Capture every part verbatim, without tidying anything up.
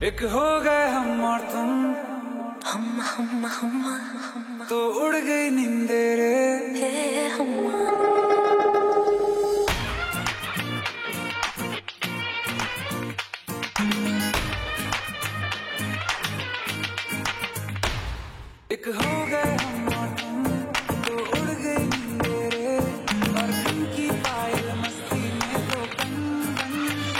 एक हो गए हम और तुम, हम हम हम हम तो उड़ गई नींदे रे। हे हम एक हो गए हम और तुम, तो उड़ गई नींदे रे। और दिन की पायल मस्ती में तो बन बन।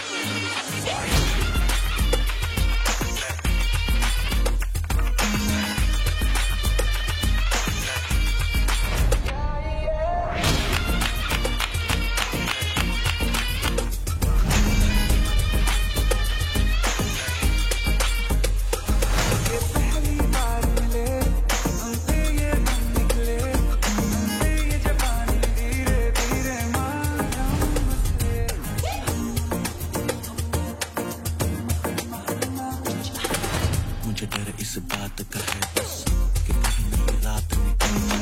ये पहली बार मिले, हमसे ये दम निकले, हमसे ये जबानी धीरे धीरे मालूम मुझे। मुझे डर इस बात का है बस कि कहीं ये रात निकल जाए।